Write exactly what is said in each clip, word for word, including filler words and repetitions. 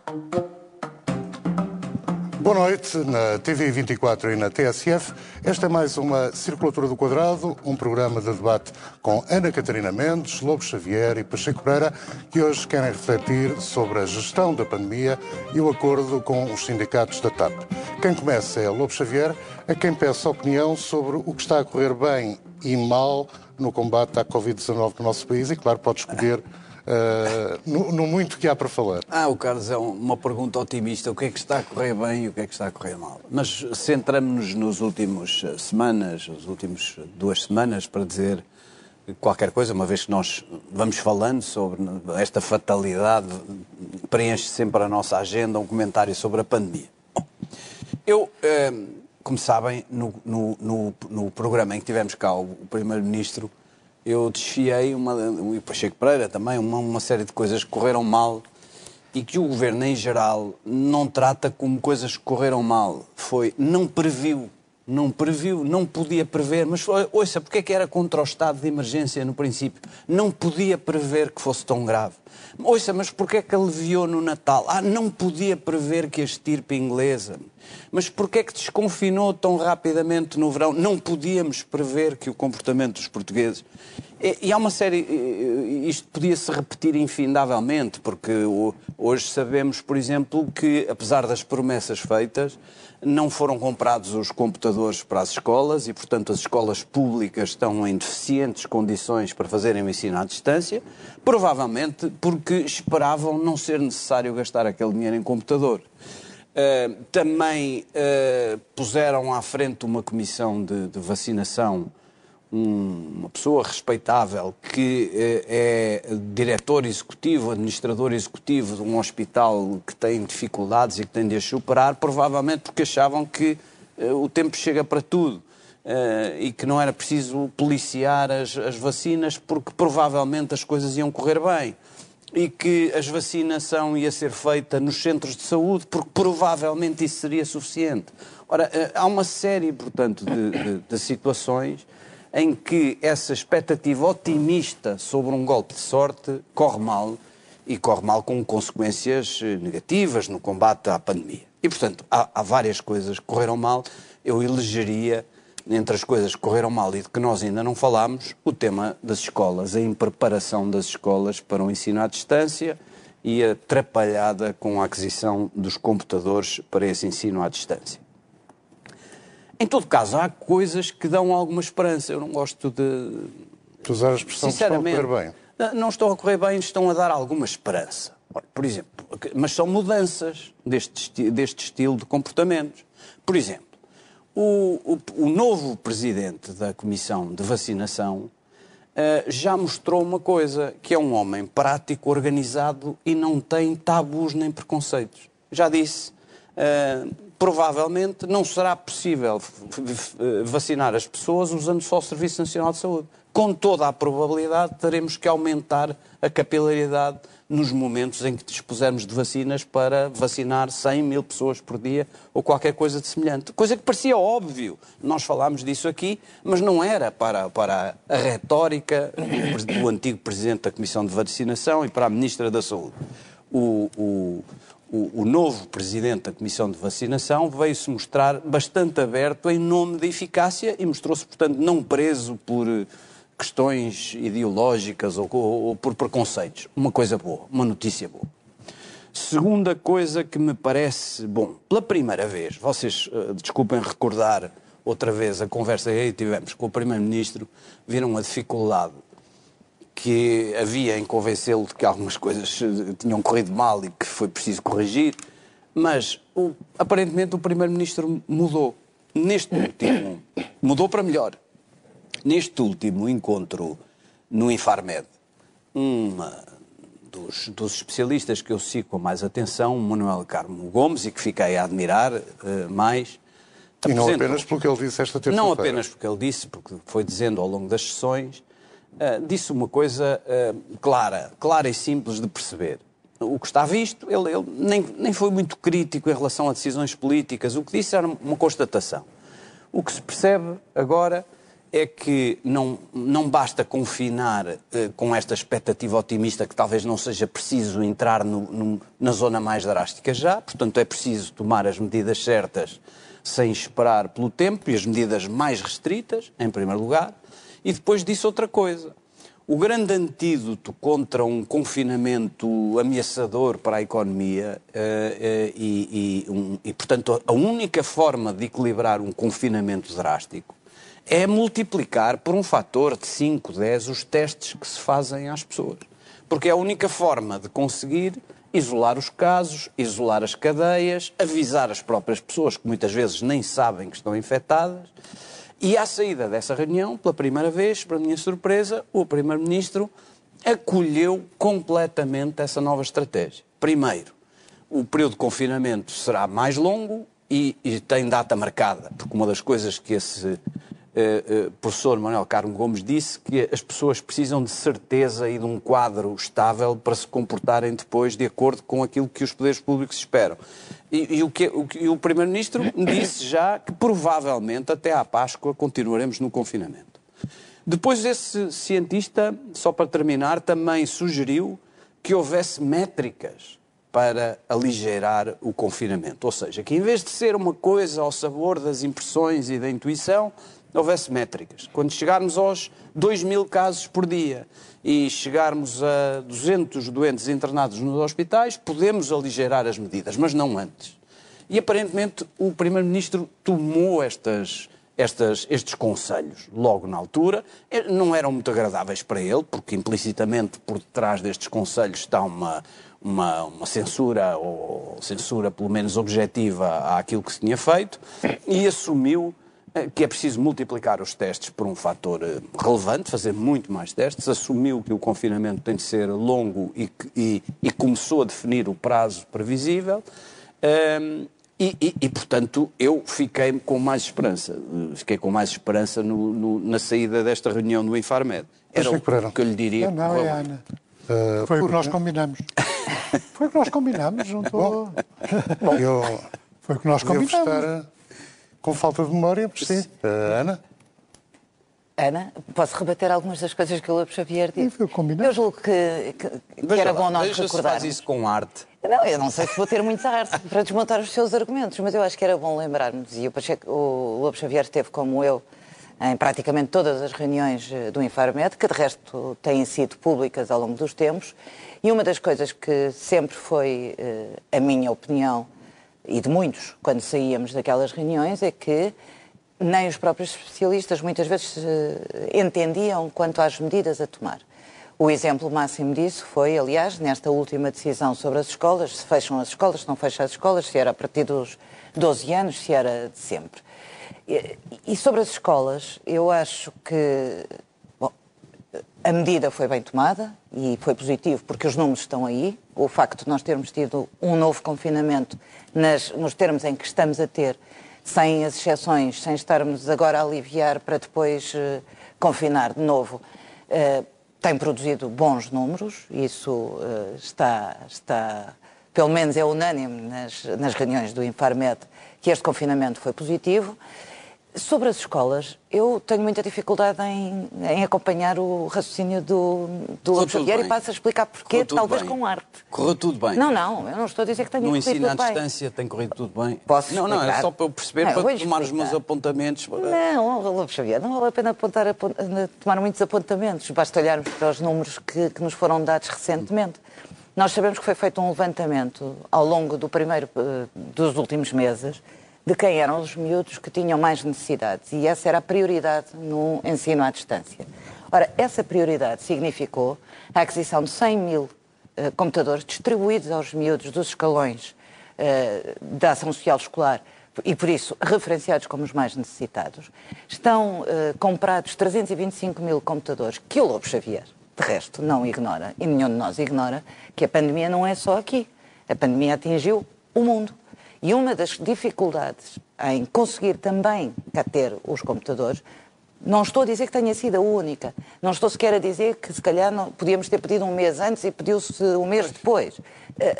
Boa noite, na T V vinte e quatro e na T S F. Esta é mais uma Circulatura do Quadrado, um programa de debate com Ana Catarina Mendes, Lobo Xavier e Pacheco Pereira, que hoje querem refletir sobre a gestão da pandemia e o acordo com os sindicatos da T A P. Quem começa é Lobo Xavier, a quem peço opinião sobre o que está a correr bem e mal no combate à Covid dezanove no nosso país e, claro, pode escolher Uh, no, no muito que há para falar. Ah, o Carlos, é uma pergunta otimista. O que é que está a correr bem e o que é que está a correr mal? Mas centramos-nos nos últimos semanas, as últimas duas semanas, para dizer qualquer coisa, uma vez que nós vamos falando sobre esta fatalidade, preenche sempre a nossa agenda um comentário sobre a pandemia. Bom, eu, eh, como sabem, no, no, no, no programa em que tivemos cá o, o Primeiro-Ministro, eu desfiei, uma, e o Pacheco Pereira também, uma, uma série de coisas que correram mal e que o Governo, em geral, não trata como coisas que correram mal. Foi, não previu, não previu, não podia prever, mas foi, ouça, porque é que era contra o estado de emergência no princípio? Não podia prever que fosse tão grave. Ouça, mas porquê é que aliviou no Natal? Ah, não podia prever que a estirpe inglesa. Mas porquê é que desconfinou tão rapidamente no verão? Não podíamos prever que o comportamento dos portugueses... E, e há uma série... Isto podia-se repetir infindavelmente, porque hoje sabemos, por exemplo, que, apesar das promessas feitas, não foram comprados os computadores para as escolas e, portanto, as escolas públicas estão em deficientes condições para fazerem o ensino à distância, provavelmente porque esperavam não ser necessário gastar aquele dinheiro em computador. Uh, também uh, puseram à frente uma comissão de, de vacinação, um, uma pessoa respeitável que uh, é diretor executivo, administrador executivo de um hospital que tem dificuldades e que tem de as superar, provavelmente porque achavam que uh, o tempo chega para tudo uh, e que não era preciso policiar as, as vacinas porque provavelmente as coisas iam correr bem. E que a vacinação ia ser feita nos centros de saúde, porque provavelmente isso seria suficiente. Ora, há uma série, portanto, de, de, de situações em que essa expectativa otimista sobre um golpe de sorte corre mal, e corre mal com consequências negativas no combate à pandemia. E, portanto, há, há várias coisas que correram mal. Eu elegeria, entre as coisas que correram mal e de que nós ainda não falámos, o tema das escolas, a impreparação das escolas para o ensino à distância e a atrapalhada com a aquisição dos computadores para esse ensino à distância. Em todo caso, há coisas que dão alguma esperança. Eu não gosto de... Tu usar a expressão que estão a correr bem. Não estão a correr bem, estão a dar alguma esperança. Por exemplo, mas são mudanças deste, deste estilo de comportamentos. Por exemplo, O, o, o novo presidente da Comissão de Vacinação uh, já mostrou uma coisa, que é um homem prático, organizado e não tem tabus nem preconceitos. Já disse, uh, provavelmente não será possível vacinar as pessoas usando só o Serviço Nacional de Saúde. Com toda a probabilidade, teremos que aumentar a capilaridade nos momentos em que dispusermos de vacinas para vacinar cem mil pessoas por dia ou qualquer coisa de semelhante. Coisa que parecia óbvio. Nós falámos disso aqui, mas não era para, para a retórica do, do antigo Presidente da Comissão de Vacinação e para a Ministra da Saúde. O, o, o, o novo Presidente da Comissão de Vacinação veio-se mostrar bastante aberto em nome da eficácia e mostrou-se, portanto, não preso por questões ideológicas ou, ou, ou por preconceitos. Uma coisa boa, uma notícia boa. Segunda coisa que me parece bom, pela primeira vez, vocês uh, desculpem recordar outra vez a conversa que aí tivemos com o Primeiro-Ministro, viram a dificuldade que havia em convencê-lo de que algumas coisas tinham corrido mal e que foi preciso corrigir, mas o, aparentemente o Primeiro-Ministro mudou. Neste último, mudou para melhor. Neste último encontro no Infarmed, um dos, dos especialistas que eu sigo com mais atenção, Manuel Carmo Gomes, e que fiquei a admirar uh, mais... E não apenas porque ele disse esta terça-feira. Não apenas porque ele disse, porque foi dizendo ao longo das sessões, uh, disse uma coisa uh, clara, clara e simples de perceber. O que está visto, ele, ele nem, nem foi muito crítico em relação a decisões políticas, o que disse era uma constatação. O que se percebe agora é que não, não basta confinar eh, com esta expectativa otimista que talvez não seja preciso entrar no, no, na zona mais drástica já, portanto é preciso tomar as medidas certas sem esperar pelo tempo e as medidas mais restritas, em primeiro lugar, e depois disso outra coisa. O grande antídoto contra um confinamento ameaçador para a economia eh, eh, e, e, um, e, portanto, a única forma de equilibrar um confinamento drástico é multiplicar por um fator de cinco, dez os testes que se fazem às pessoas. Porque é a única forma de conseguir isolar os casos, isolar as cadeias, avisar as próprias pessoas que muitas vezes nem sabem que estão infectadas. E à saída dessa reunião, pela primeira vez, para a minha surpresa, o Primeiro-Ministro acolheu completamente essa nova estratégia. Primeiro, o período de confinamento será mais longo e, e tem data marcada, porque uma das coisas que esse Uh, uh, professor Manuel Carmo Gomes disse que as pessoas precisam de certeza e de um quadro estável para se comportarem depois de acordo com aquilo que os poderes públicos esperam. E, e o, que, o, que, o Primeiro-Ministro disse já que provavelmente até à Páscoa continuaremos no confinamento. Depois esse cientista, só para terminar, também sugeriu que houvesse métricas para aligeirar o confinamento. Ou seja, que em vez de ser uma coisa ao sabor das impressões e da intuição, houvesse métricas. Quando chegarmos aos dois mil casos por dia e chegarmos a duzentos doentes internados nos hospitais, podemos aligeirar as medidas, mas não antes. E aparentemente o Primeiro-Ministro tomou estas, estas, estes conselhos logo na altura. Não eram muito agradáveis para ele, porque implicitamente por detrás destes conselhos está uma, uma, uma censura, ou censura pelo menos objetiva àquilo que se tinha feito, e assumiu que é preciso multiplicar os testes por um fator relevante, fazer muito mais testes, assumiu que o confinamento tem de ser longo e, e, e começou a definir o prazo previsível um, e, e, e, portanto, eu fiquei com mais esperança, fiquei com mais esperança no, no, na saída desta reunião do Infarmed. Era o que eu lhe diria. Não, não, é Ana. Uh, Foi o que nós combinamos. Foi o que nós combinamos, não estou... Bom, eu... Foi o que nós combinamos. Estar com falta de memória, por si. Uh, Ana? Ana, posso rebater algumas das coisas que o Lobo Xavier disse? Eu, eu julgo que, que, que era bom nós recordarmos. Se faz isso com arte. Não, eu não sei se vou ter muita arte para desmontar os seus argumentos, mas eu acho que era bom lembrarmos, e o, Pacheco, o Lobo Xavier esteve como eu em praticamente todas as reuniões do Infarmed, que de resto têm sido públicas ao longo dos tempos, e uma das coisas que sempre foi a minha opinião, e de muitos, quando saíamos daquelas reuniões, é que nem os próprios especialistas muitas vezes entendiam quanto às medidas a tomar. O exemplo máximo disso foi, aliás, nesta última decisão sobre as escolas, se fecham as escolas, se não fecham as escolas, se era a partir dos doze anos, se era de sempre. E sobre as escolas, eu acho que bom, a medida foi bem tomada e foi positivo porque os números estão aí. O facto de nós termos tido um novo confinamento nas, nos termos em que estamos a ter, sem as exceções, sem estarmos agora a aliviar para depois uh, confinar de novo, uh, tem produzido bons números. Isso uh, está, está, pelo menos é unânime nas, nas reuniões do Infarmed, que este confinamento foi positivo. Sobre as escolas, eu tenho muita dificuldade em, em acompanhar o raciocínio do, do Lobo Xavier e passo a explicar porquê, talvez bem. com arte. Correu tudo bem. Não, não, eu não estou a dizer que tenha no corrido tudo bem. No ensino à distância tem corrido tudo bem. Posso Não, explicar? não, é só para eu perceber, não, para eu tomar os meus apontamentos. Não, Lobo Xavier, não vale a pena apontar, tomar muitos apontamentos. Basta olharmos para os números que, que nos foram dados recentemente. Nós sabemos que foi feito um levantamento ao longo do primeiro, dos últimos meses, de quem eram os miúdos que tinham mais necessidades. E essa era a prioridade no ensino à distância. Ora, essa prioridade significou a aquisição de cem mil uh, computadores distribuídos aos miúdos dos escalões uh, da ação social escolar e, por isso, referenciados como os mais necessitados. Estão uh, comprados trezentos e vinte e cinco mil computadores que o Lobo Xavier, de resto, não ignora, e nenhum de nós ignora, que a pandemia não é só aqui. A pandemia atingiu o mundo. E uma das dificuldades em conseguir também cá ter os computadores, não estou a dizer que tenha sido a única, não estou sequer a dizer que se calhar não, podíamos ter pedido um mês antes e pediu-se um mês depois.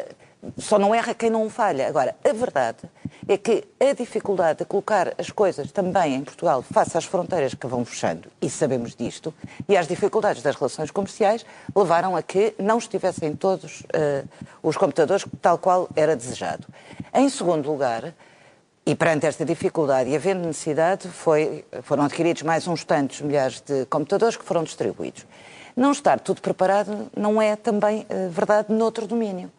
só não erra quem não falha. Agora, a verdade é que a dificuldade de colocar as coisas também em Portugal face às fronteiras que vão fechando, e sabemos disto, e às dificuldades das relações comerciais, levaram a que não estivessem todos uh, os computadores tal qual era desejado. Em segundo lugar, e perante esta dificuldade e havendo necessidade, foi, foram adquiridos mais uns tantos milhares de computadores que foram distribuídos. Não estar tudo preparado não é também uh, verdade noutro domínio.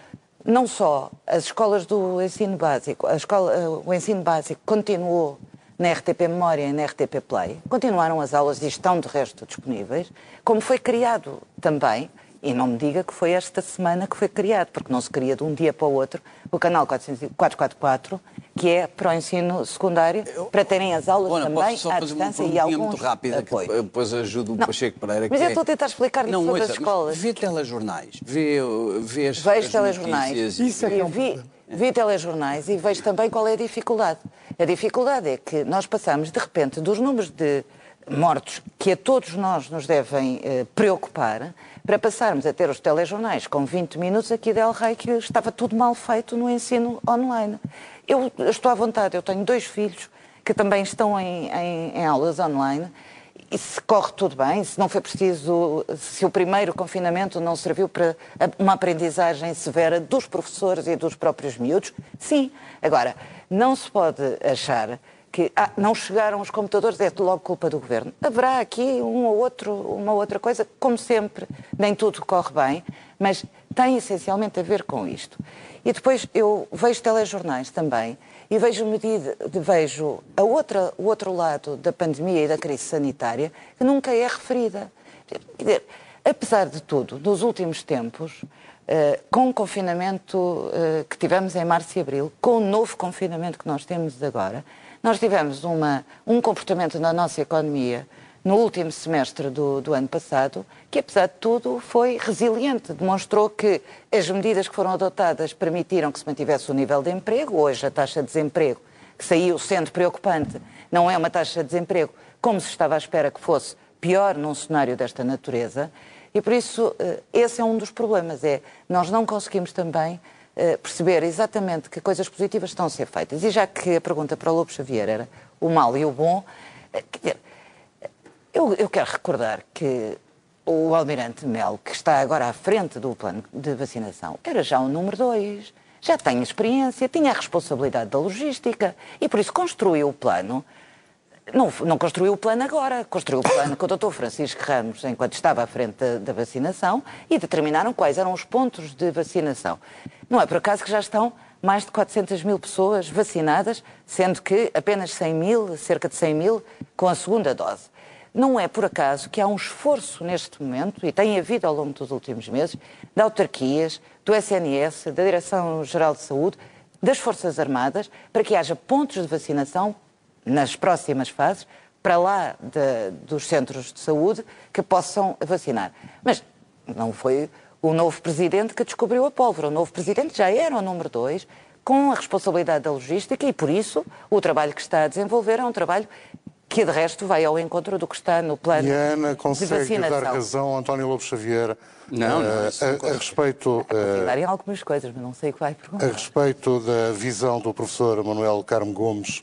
Não só as escolas do ensino básico, a escola, uh, o ensino básico continuou na R T P Memória e na R T P Play, continuaram as aulas e estão de resto disponíveis, como foi criado também, e não me diga que foi esta semana que foi criado, porque não se cria de um dia para o outro, o canal quatrocentos e quarenta e quatro, que é para o ensino secundário, para terem as aulas Bom, também só à fazer distância uma e alguns muito rápida, apoios. que depois ajudo o Não, Pacheco Pereira. Mas que eu é... estou a tentar explicar-lhe sobre ouça, as escolas. Vê telejornais, vê, vê as, Vejo as telejornais. notícias. Isso é que é um vi, problema. vi telejornais e vejo também qual é a dificuldade. A dificuldade é que nós passamos, de repente, dos números de mortos que a todos nós nos devem eh, preocupar, para passarmos a ter os telejornais com vinte minutos aqui de El Rei, que estava tudo mal feito no ensino online. Eu estou à vontade, eu tenho dois filhos que também estão em, em, em aulas online, e se corre tudo bem, se não foi preciso, se o primeiro confinamento não serviu para uma aprendizagem severa dos professores e dos próprios miúdos, sim. Agora, não se pode achar que ah, não chegaram os computadores, é logo culpa do governo. Haverá aqui um ou outro, uma outra coisa, como sempre, nem tudo corre bem, mas tem essencialmente a ver com isto. E depois eu vejo telejornais também e vejo medida, vejo a outra, o outro lado da pandemia e da crise sanitária que nunca é referida. Quer dizer, apesar de tudo, nos últimos tempos, Uh, com o confinamento uh, que tivemos em março e abril, com o novo confinamento que nós temos agora, nós tivemos uma, um comportamento na nossa economia no último semestre do, do ano passado que, apesar de tudo, foi resiliente. Demonstrou que as medidas que foram adotadas permitiram que se mantivesse o nível de emprego. Hoje a taxa de desemprego, que saiu sendo preocupante, não é uma taxa de desemprego como se estava à espera que fosse, pior num cenário desta natureza. E por isso, esse é um dos problemas, é nós não conseguimos também perceber exatamente que coisas positivas estão a ser feitas. E já que a pergunta para o Lobo Xavier era o mal e o bom, quer dizer, eu, eu quero recordar que o Almirante Melo, que está agora à frente do plano de vacinação, era já o número dois, já tem experiência, tinha a responsabilidade da logística e por isso construiu o plano. Não, não construiu o plano agora, construiu o plano com o doutor Francisco Ramos enquanto estava à frente da, da vacinação e determinaram quais eram os pontos de vacinação. Não é por acaso que já estão mais de quatrocentas mil pessoas vacinadas, sendo que apenas cem mil, cerca de cem mil, com a segunda dose. Não é por acaso que há um esforço neste momento, e tem havido ao longo dos últimos meses, de autarquias, do S N S, da Direção-Geral de Saúde, das Forças Armadas, para que haja pontos de vacinação nas próximas fases, para lá de, dos centros de saúde, que possam vacinar. Mas não foi o novo presidente que descobriu a pólvora. O novo presidente já era o número dois, com a responsabilidade da logística, e por isso o trabalho que está a desenvolver é um trabalho que, de resto, vai ao encontro do que está no plano de vacinação. E a Ana de consegue vacinação. dar razão a António Lobo Xavier Não, não, uh, isso a, não a respeito... Uh, darem algumas coisas, mas não sei o que vai perguntar. A respeito da visão do professor Manuel Carmo Gomes,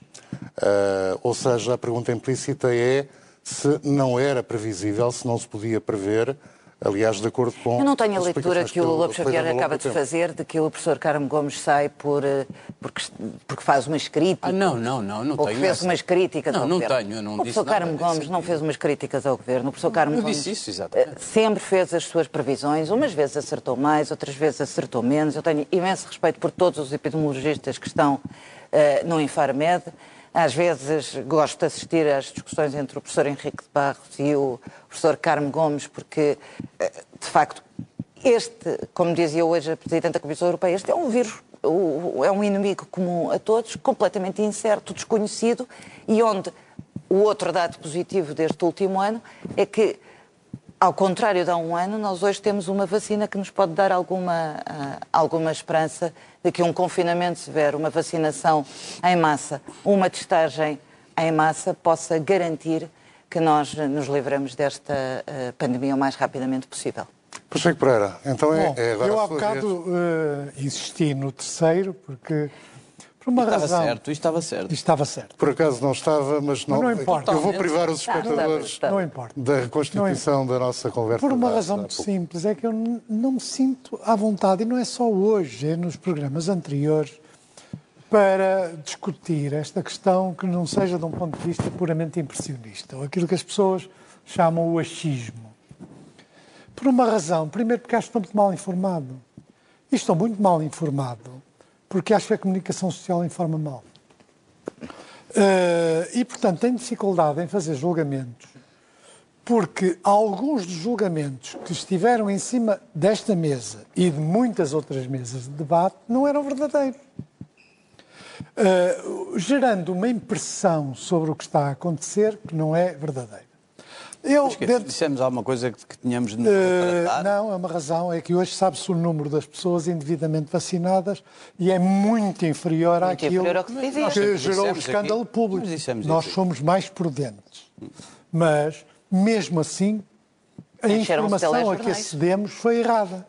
uh, ou seja, a pergunta implícita é se não era previsível, se não se podia prever, aliás, de acordo com... Eu não tenho a as leitura explicações que o eu Lobo fui Xavier dando ao acaba longo do de tempo. fazer, de que o professor Carmo Gomes sai por, uh, porque, porque faz umas críticas. Ah, não, não, não, não Ou que tenho fez essa. umas críticas Não, ao não governo. tenho, eu não o disse professor nada Carmo nesse Gomes sentido. não fez umas críticas ao governo. O professor Carmo Eu Gomes disse isso, exatamente. uh, sempre fez as suas previsões. Umas vezes acertou mais, outras vezes acertou menos. Eu tenho imenso respeito por todos os epidemiologistas que estão uh, no Infarmed. Às vezes gosto de assistir às discussões entre o professor Henrique de Barros e o professor Carmo Gomes, porque, uh, de facto, este, como dizia hoje a Presidente da Comissão Europeia, este é um vírus, é um inimigo comum a todos, completamente incerto, desconhecido, e onde o outro dado positivo deste último ano é que, ao contrário de há um ano, nós hoje temos uma vacina que nos pode dar alguma, uh, alguma esperança de que um confinamento severo, uma vacinação em massa, uma testagem em massa possa garantir que nós nos livramos desta uh, pandemia o mais rapidamente possível. Pacheco Pereira, então é, Bom, é agora eu a há sua bocado uh, insisti no terceiro, porque por uma Estava razão... certo, isto estava certo. Isto estava certo. Por acaso não estava, mas não, Mas não importa. eu vou privar os espectadores Está, está. Não importa. da reconstituição da nossa conversa. Por uma de há- razão de há muito pouco. simples, é que eu n- não me sinto à vontade, e não é só hoje, é nos programas anteriores, para discutir esta questão que não seja de um ponto de vista puramente impressionista, ou aquilo que as pessoas chamam o achismo. Por uma razão, primeiro porque acho que estou muito mal informado. E estou muito mal informado porque acho que a comunicação social informa mal. Uh, e, portanto, tenho dificuldade em fazer julgamentos porque alguns dos julgamentos que estiveram em cima desta mesa e de muitas outras mesas de debate não eram verdadeiros. Uh, gerando uma impressão sobre o que está a acontecer que não é verdadeira. Eu, Mas que, dentro... Dissemos alguma coisa que, que tínhamos de nos Uh, tratar? não, é uma razão, é que hoje sabe-se o número das pessoas indevidamente vacinadas e é muito inferior Muito àquilo inferior ao que se dizia. que Nós gerou o dissemos escândalo aqui, público. nós dissemos Nós isso. somos mais prudentes. Mas, mesmo assim, a Encheram-se informação a que telejornais. acedemos foi errada.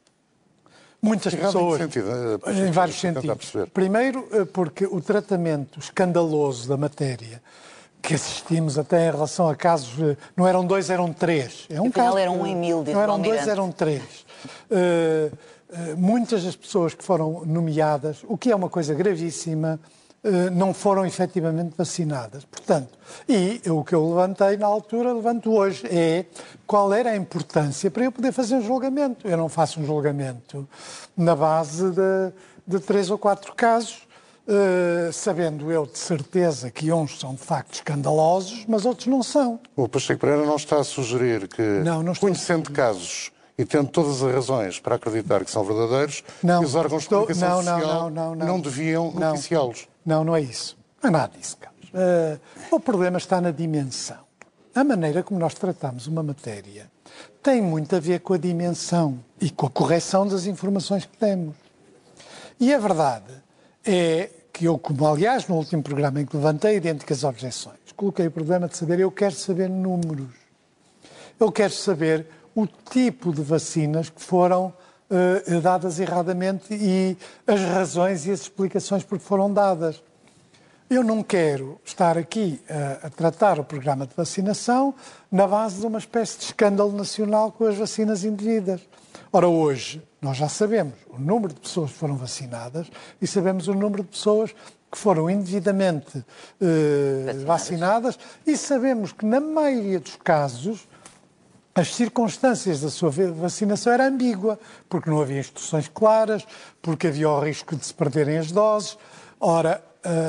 Muitas Errado em que pessoas, sentido? Eh, em vários deixa-me tentar sentidos. perceber. Primeiro, eh, porque o tratamento escandaloso da matéria que assistimos até em relação a casos, eh, não eram dois, eram três. É um Afinal, caso, eram um em mil, disse não o eram dois, Almirante. eram três. Uh, uh, muitas das pessoas que foram nomeadas, o que é uma coisa gravíssima, uh, não foram efetivamente vacinadas. Portanto, e o que eu levantei na altura, levanto hoje, é qual era a importância para eu poder fazer um julgamento. Eu não faço um julgamento na base de, de três ou quatro casos, Uh, sabendo eu de certeza que uns são de facto escandalosos, mas outros não são. O Pacheco Pereira não está a sugerir que, Não, não estou a conhecendo casos e tendo todas as razões para acreditar que são verdadeiros, Não, que os órgãos estou- de comunicação não, não, social não, não, não. deviam Não. noticiá-los. Não, não é isso. Não é nada disso, Carlos. Uh, o problema está na dimensão. A maneira como nós tratamos uma matéria tem muito a ver com a dimensão e com a correção das informações que temos. E a verdade é que eu, como aliás no último programa em que levantei idênticas objeções, coloquei o problema de saber, eu quero saber números. Eu quero saber o tipo de vacinas que foram uh, dadas erradamente e as razões e as explicações por que foram dadas. Eu não quero estar aqui a, a tratar o programa de vacinação na base de uma espécie de escândalo nacional com as vacinas indevidas. Ora, hoje, nós já sabemos o número de pessoas que foram vacinadas e sabemos o número de pessoas que foram indevidamente eh, Vacinadas. vacinadas e sabemos que, na maioria dos casos, as circunstâncias da sua vacinação eram ambíguas, porque não havia instruções claras, porque havia o risco de se perderem as doses. Ora,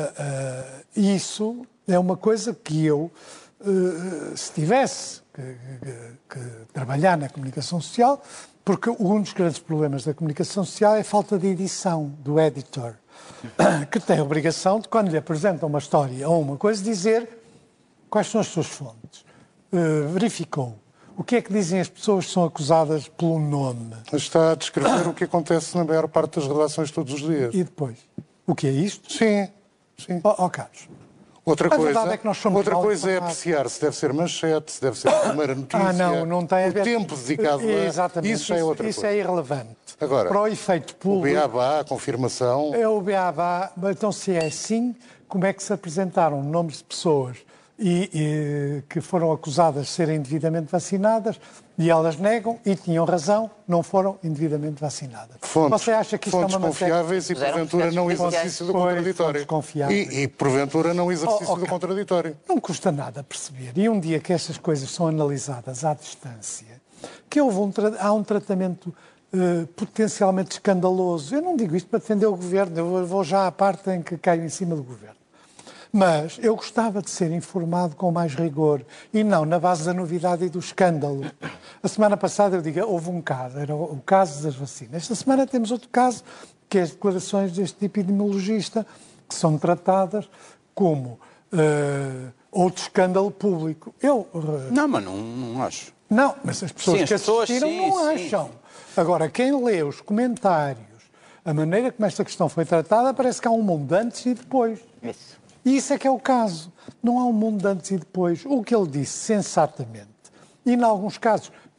uh, uh, isso é uma coisa que eu, uh, se tivesse que, que, que trabalhar na comunicação social, porque um dos grandes problemas da comunicação social é a falta de edição do editor, que tem a obrigação de, quando lhe apresenta uma história ou uma coisa, dizer quais são as suas fontes. Uh, verificou. O que é que dizem as pessoas que são acusadas pelo nome? Está a descrever o que acontece na maior parte das redações todos os dias. E depois? O que é isto? Sim, sim. Ó oh, Carlos, Outra A coisa, verdade é que nós somos outra mal coisa é informados. apreciar se deve ser manchete, se deve ser a primeira notícia. Ah, não, não tem a ver. O tempo dedicado a Exatamente. isso já é outra isso coisa. é irrelevante. Agora, para o efeito O público. beabá, a confirmação. É o beabá. Então, se é assim, como é que se apresentaram nomes de pessoas e, e, que foram acusadas de serem indevidamente vacinadas e elas negam e tinham razão, não foram indevidamente vacinadas? Fontes, Você acha que isto fontes é uma matéria... confiáveis e, Mas eram porventura, não processos exercício do Pois, contraditório. fontes confiáveis. E, e, porventura, não exercício Oh, oh, do Carlos. contraditório. Não custa nada perceber, e um dia que estas coisas são analisadas à distância, que houve um tra- há um tratamento eh, potencialmente escandaloso. Eu não digo isto para defender o governo, eu vou já à parte em que caio em cima do governo. Mas eu gostava de ser informado com mais rigor e não na base da novidade e do escândalo. A semana passada eu digo, houve um caso, era o caso das vacinas. Esta semana temos outro caso, que é as declarações deste epidemiologista, que são tratadas como uh, outro escândalo público. Eu... Uh, Não, mas não, não acho. não, mas as pessoas Sim, as que pessoas, assistiram sim, não sim. acham. Agora, quem lê os comentários, a maneira como esta questão foi tratada, parece que há um mundo antes e depois. Isso. E isso é que é o caso. Não há um mundo antes e depois. O que ele disse, sensatamente, e em alguns casos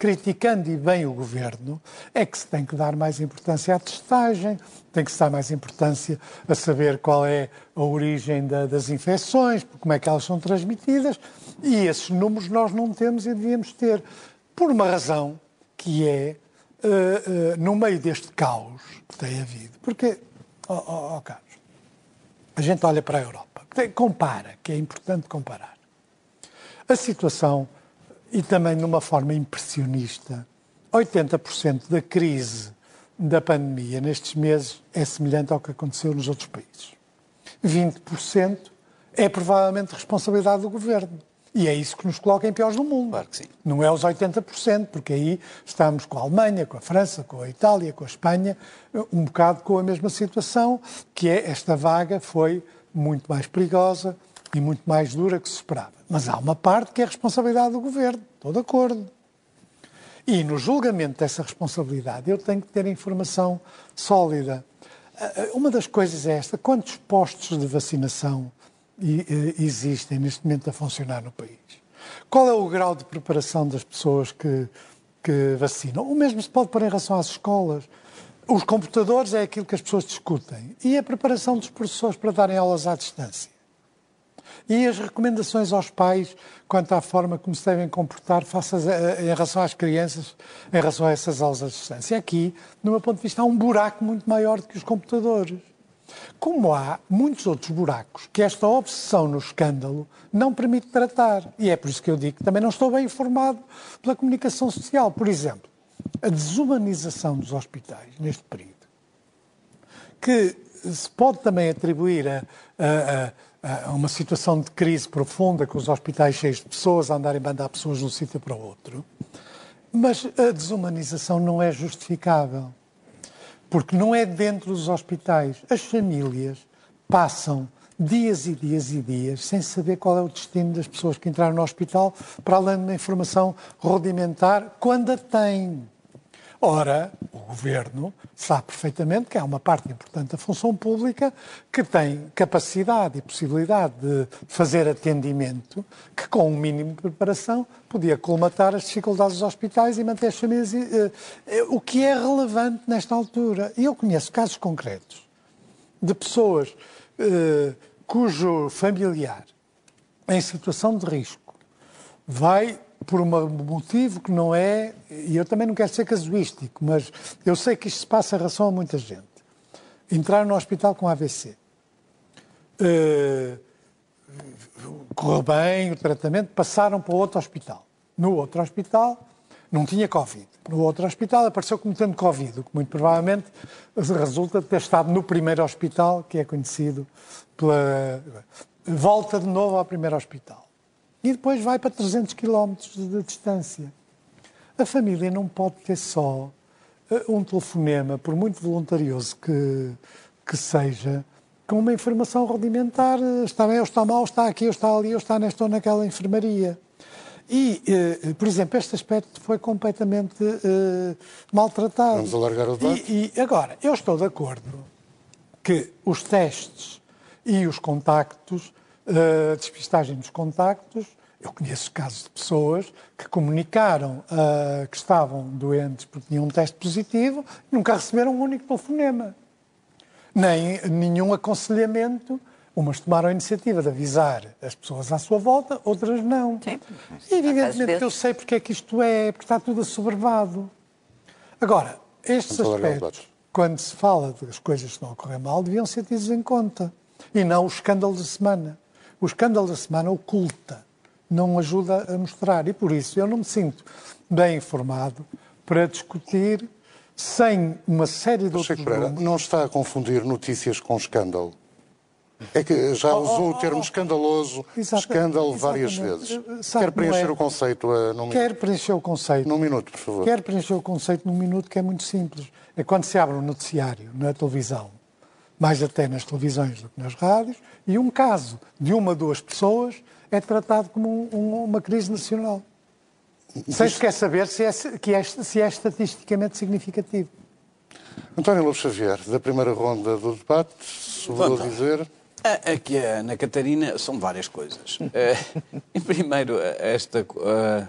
criticando e bem o governo, é que se tem que dar mais importância à testagem, tem que se dar mais importância a saber qual é a origem da, das infecções, como é que elas são transmitidas, e esses números nós não temos e devíamos ter, por uma razão que é, uh, uh, no meio deste caos que tem havido, porque, oh, oh, oh Carlos, a gente olha para a Europa, compara, que é importante comparar. A situação, e também de uma forma impressionista, oitenta por cento da crise da pandemia nestes meses é semelhante ao que aconteceu nos outros países. vinte por cento é provavelmente responsabilidade do governo. E é isso que nos coloca em piores no mundo. Claro que sim. Não é os oitenta por cento, porque aí estamos com a Alemanha, com a França, com a Itália, com a Espanha, um bocado com a mesma situação, que é esta vaga foi muito mais perigosa e muito mais dura que se esperava. Mas há uma parte que é a responsabilidade do governo, estou de acordo. E no julgamento dessa responsabilidade eu tenho que ter informação sólida. Uma das coisas é esta, quantos postos de vacinação existem neste momento a funcionar no país? Qual é o grau de preparação das pessoas que, que vacinam? O mesmo se pode pôr em relação às escolas. Os computadores é aquilo que as pessoas discutem. E a preparação dos professores para darem aulas à distância? E as recomendações aos pais quanto à forma como se devem comportar face a, em relação às crianças, em relação a essas aulas à distância? Aqui, do meu ponto de vista, há um buraco muito maior do que os computadores. Como há muitos outros buracos que esta obsessão no escândalo não permite tratar. E é por isso que eu digo que também não estou bem informado pela comunicação social. Por exemplo, a desumanização dos hospitais neste período, que se pode também atribuir a, a, a uma situação de crise profunda, com os hospitais cheios de pessoas, a andarem a mandar pessoas de um sítio para o outro. Mas a desumanização não é justificável. Porque não é dentro dos hospitais. As famílias passam dias e dias e dias sem saber qual é o destino das pessoas que entraram no hospital, para além de uma informação rudimentar, quando a têm. Ora, o Governo sabe perfeitamente que há uma parte importante da função pública que tem capacidade e possibilidade de fazer atendimento que, com um mínimo de preparação, podia colmatar as dificuldades dos hospitais e manter as famílias. Uh, uh, o que é relevante nesta altura. E eu conheço casos concretos de pessoas uh, cujo familiar, em situação de risco, vai por um motivo que não é, e eu também não quero ser casuístico, mas eu sei que isto se passa em relação a muita gente. Entraram no hospital com A V C. Uh, correu bem o tratamento, passaram para outro hospital. No outro hospital não tinha Covid. No outro hospital apareceu como tendo Covid, o que muito provavelmente resulta de ter estado no primeiro hospital, que é conhecido pela... Volta de novo ao primeiro hospital. E depois vai para trezentos quilómetros de distância. A família não pode ter só um telefonema, por muito voluntarioso que, que seja, com uma informação rudimentar, está bem ou está mal, está aqui ou está ali, ou está nesta ou naquela enfermaria. E, eh, por exemplo, este aspecto foi completamente eh, maltratado. Vamos alargar o debate. E, e agora, eu estou de acordo que os testes e os contactos, a despistagem dos contactos, eu conheço casos de pessoas que comunicaram uh, que estavam doentes porque tinham um teste positivo e nunca receberam um único telefonema. Nem nenhum aconselhamento. Umas tomaram a iniciativa de avisar as pessoas à sua volta, outras não. Sim. E evidentemente que eu sei porque é que isto é, porque está tudo assoberbado. Agora, estes aspectos, quando se fala das coisas que estão a correr mal, deviam ser tidos em conta. E não o escândalo da semana. O escândalo da semana oculta, não ajuda a mostrar. E por isso eu não me sinto bem informado para discutir sem uma série de outros números. Não está a confundir notícias com escândalo? É que já usou oh, oh, oh, o termo escandaloso, exatamente, escândalo várias vezes. Sabe, Quer preencher é? o conceito uh, num Quer preencher o conceito. Num minuto, por favor. Quer preencher o conceito num minuto, que é muito simples. É quando se abre um noticiário na televisão, mais até nas televisões do que nas rádios, e um caso de uma ou duas pessoas é tratado como um, um, uma crise nacional. Sem sequer saber se é, que é, se é estatisticamente significativo. António Lobo Xavier, da primeira ronda do debate, sobrou dizer... Aqui, Ana Catarina, são várias coisas. uh, em primeiro, esta, uh,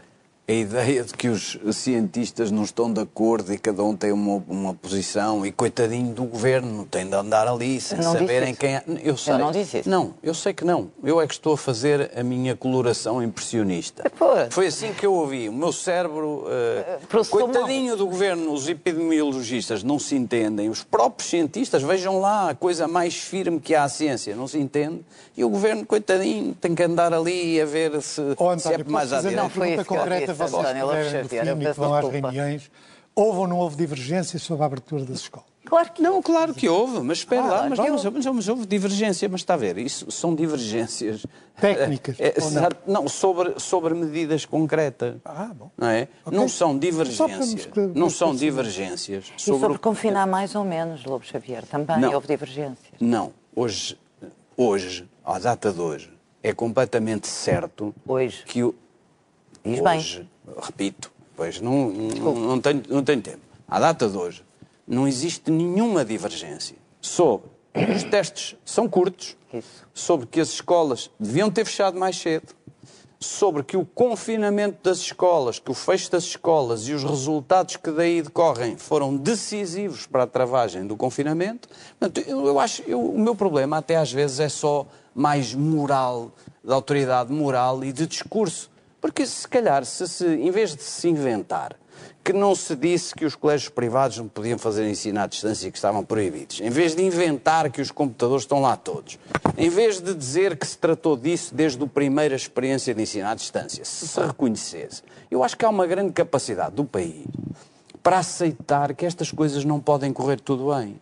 A ideia de que os cientistas não estão de acordo e cada um tem uma, uma posição e coitadinho do governo tem de andar ali sem não saberem quem é. Eu sei. Eu não disse isso. Não, eu sei que não. Eu é que estou a fazer a minha coloração impressionista. Pois. Foi assim que eu ouvi. O meu cérebro... Uh, coitadinho do governo, os epidemiologistas não se entendem. Os próprios cientistas, vejam lá, a coisa mais firme que há a ciência, não se entende. E o governo, coitadinho, tem que andar ali a ver se, Oh, António, se é mais à fazer direita. uma pergunta concreta, vocês António, Lopes estiverem no Xavier, eu filme e peço que vão às desculpa. reuniões, houve ou não houve divergências sobre a abertura das escolas? Claro que Não, claro que houve, mas espera Ah, lá, mas, então- mas, mas, mas houve divergência, mas está a ver, isso são divergências... Técnicas, É, ou não? não, sobre, sobre medidas concretas. Ah, bom. Não é? Ok. Não são Só para divergências, nos- não são nos- divergências E sobre... sobre o- confinar mais ou menos, Lobo Xavier, também Não. houve divergências. Não, hoje, hoje, à data de hoje, é completamente certo Hoje. que o... Diz bem. Hoje, repito, pois não, não, não, tenho, não tenho tempo. À data de hoje, não existe nenhuma divergência sobre os testes são curtos, Isso. sobre que as escolas deviam ter fechado mais cedo, sobre que o confinamento das escolas, que o fecho das escolas e os resultados que daí decorrem foram decisivos para a travagem do confinamento. Portanto, eu, eu acho, eu, o meu problema até às vezes é só mais moral, de autoridade moral e de discurso. Porque se calhar, se, se, em vez de se inventar que não se disse que os colégios privados não podiam fazer ensino à distância e que estavam proibidos, em vez de inventar que os computadores estão lá todos, em vez de dizer que se tratou disso desde a primeira experiência de ensino à distância, se se reconhecesse, eu acho que há uma grande capacidade do país para aceitar que estas coisas não podem correr tudo bem.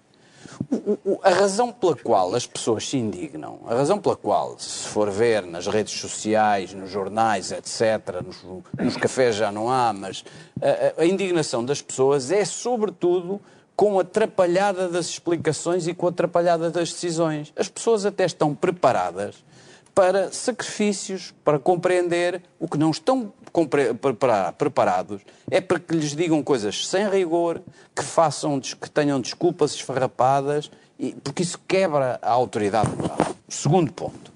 O, o, a razão pela qual as pessoas se indignam, a razão pela qual, se for ver nas redes sociais, nos jornais, etcétera, nos, nos cafés já não há, mas a, a indignação das pessoas é, sobretudo, com a atrapalhada das explicações e com a atrapalhada das decisões. As pessoas até estão preparadas para sacrifícios, para compreender o que não estão preparados, é para que lhes digam coisas sem rigor, que façam, que tenham desculpas esfarrapadas, e, porque isso quebra a autoridade moral. Segundo ponto,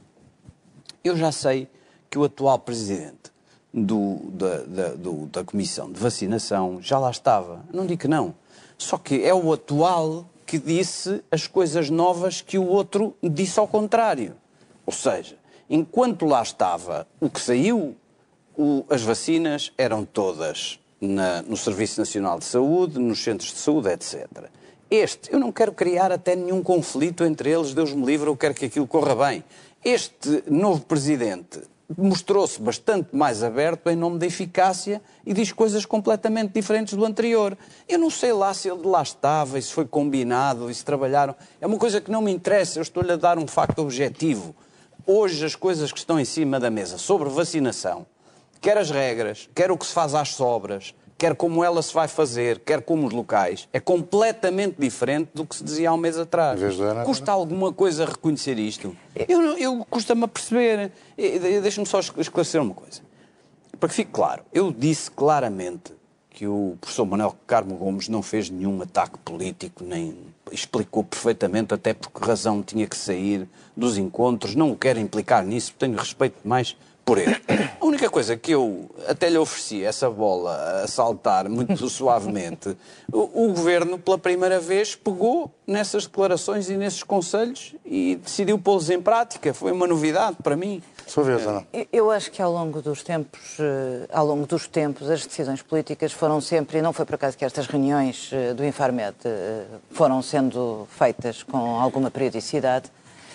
eu já sei que o atual presidente do, da, da, do, da Comissão de Vacinação já lá estava. Não digo que não. Só que é o atual que disse as coisas novas que o outro disse ao contrário. Ou seja, enquanto lá estava, o que saiu, o, as vacinas eram todas na, no Serviço Nacional de Saúde, nos centros de saúde, etcétera. Este, eu não quero criar até nenhum conflito entre eles, Deus me livre, eu quero que aquilo corra bem. Este novo presidente mostrou-se bastante mais aberto em nome da eficácia e diz coisas completamente diferentes do anterior. Eu não sei lá se ele lá estava e se foi combinado e se trabalharam. É uma coisa que não me interessa, eu estou-lhe a dar um facto objetivo. Hoje as coisas que estão em cima da mesa sobre vacinação, quer as regras, quer o que se faz às sobras, quer como ela se vai fazer, quer como os locais, é completamente diferente do que se dizia há um mês atrás. Custa alguma coisa reconhecer isto? Eu, eu custa-me a perceber. Deixa-me só esclarecer uma coisa. Para que fique claro, eu disse claramente que o professor Manuel Carmo Gomes não fez nenhum ataque político, nem explicou perfeitamente até por que razão tinha que sair dos encontros. Não o quero implicar nisso, tenho respeito demais por ele. A única coisa que eu até lhe ofereci essa bola a saltar muito suavemente, o, o Governo, pela primeira vez, pegou nessas declarações e nesses conselhos e decidiu pô-los em prática. Foi uma novidade para mim. Sua vez, Ana. Eu acho que ao longo dos tempos, ao longo dos tempos, as decisões políticas foram sempre, e não foi por acaso que estas reuniões do Infarmed foram sendo feitas com alguma periodicidade,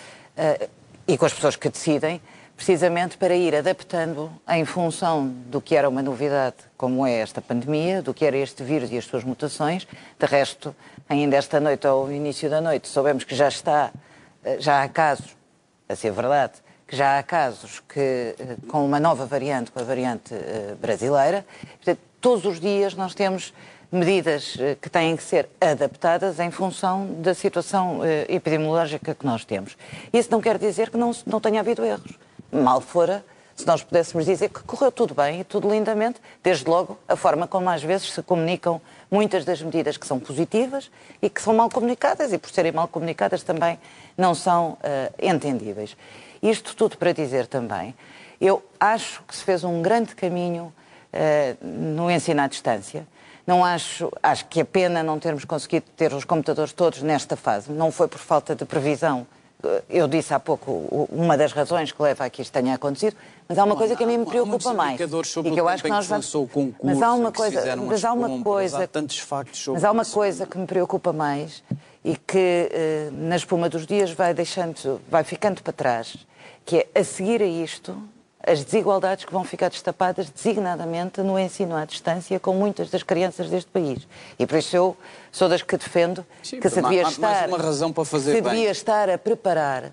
e com as pessoas que decidem, precisamente para ir adaptando em função do que era uma novidade, como é esta pandemia, do que era este vírus e as suas mutações. De resto, ainda esta noite, ao início da noite, soubemos que já está, já há casos, a ser verdade, que já há casos que, com uma nova variante, com a variante brasileira. Portanto, todos os dias nós temos medidas que têm que ser adaptadas em função da situação epidemiológica que nós temos. Isso não quer dizer que não, não tenha havido erros. Mal fora, se nós pudéssemos dizer que correu tudo bem e tudo lindamente, desde logo a forma como às vezes se comunicam muitas das medidas que são positivas e que são mal comunicadas, e por serem mal comunicadas também não são uh, entendíveis. Isto tudo para dizer também, eu acho que se fez um grande caminho uh, no ensino à distância. Não acho, acho que é pena não termos conseguido ter os computadores todos nesta fase. Não foi por falta de previsão. Eu disse há pouco uma das razões que leva a que isto tenha acontecido, mas há uma coisa que a mim me preocupa mais. E que eu acho que nós vamos... Mas há uma coisa, mas há uma coisa, mas há uma coisa que me preocupa mais e que eh, na espuma dos dias vai deixando, vai ficando para trás, que é a seguir a isto as desigualdades que vão ficar destapadas designadamente no ensino à distância com muitas das crianças deste país. E por isso eu sou das que defendo Sim, que se devia há, estar, mais uma razão para fazer se bem. devia estar a preparar